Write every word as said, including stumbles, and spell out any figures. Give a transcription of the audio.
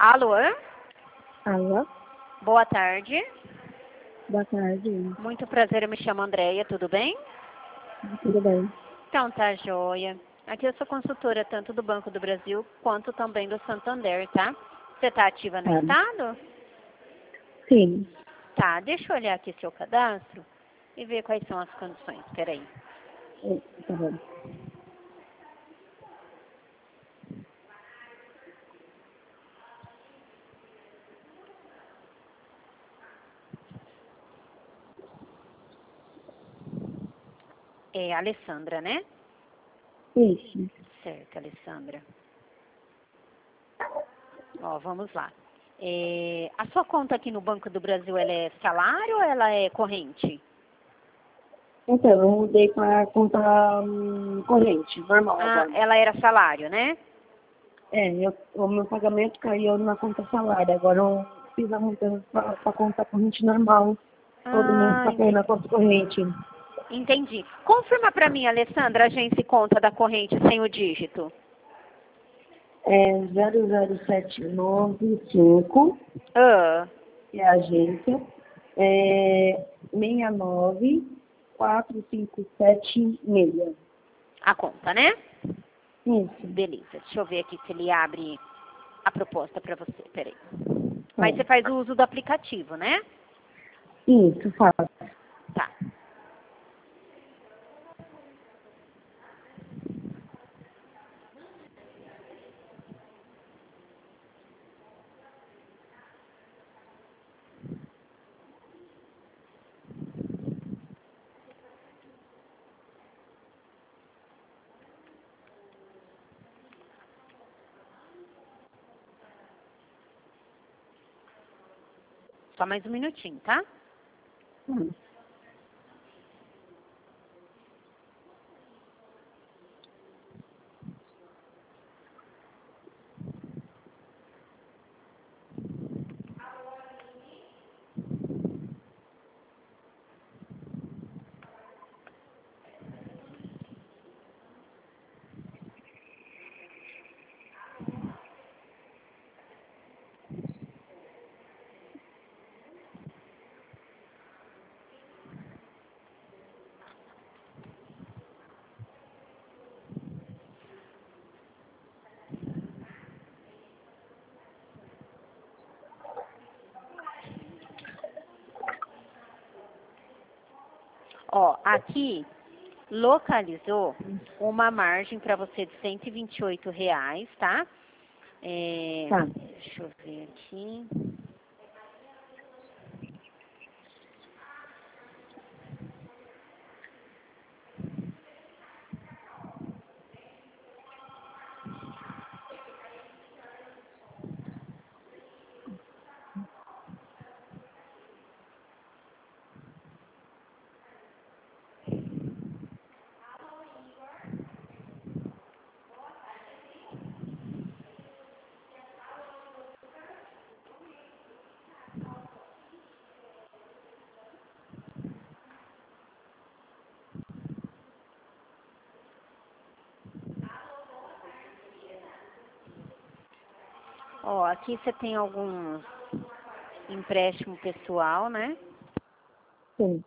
Alô? Alô? Boa tarde. Boa tarde. Muito prazer, eu me chamo Andréia, tudo bem? Tudo bem? Então tá, joia. Aqui eu sou consultora tanto do Banco do Brasil quanto também do Santander, tá? Você tá ativa no Tá. estado? Sim. Tá, deixa eu olhar aqui seu cadastro e ver quais são as condições. Peraí. É, tá bom. É Alessandra, né? Isso. Certo, Alessandra. Ó, vamos lá. É, a sua conta aqui no Banco do Brasil, ela é salário ou ela é corrente? Então, eu mudei para conta hum, corrente, normal Ah, agora. ela era salário, né? É, eu, o meu pagamento caiu na conta salário. Agora eu fiz a mudança para a conta corrente normal. Todo mês Ah, está caindo na conta corrente. entendi. Confirma para mim, Alessandra, a agência e conta da corrente sem o dígito. É zero zero sete nove cinco, Ah, que é a agência. É seis nove quatro cinco sete seis. a conta, né? Isso. Beleza. Deixa eu ver aqui se ele abre a proposta para você. Peraí. Mas É. você faz o uso do aplicativo, né? Isso, faço. Tá. Só mais um minutinho, tá? Hum. Ó, aqui localizou uma margem para você de cento e vinte e oito reais, tá? É, Tá. deixa eu ver aqui. Ó, aqui você tem alguns empréstimo pessoal, né? Sim.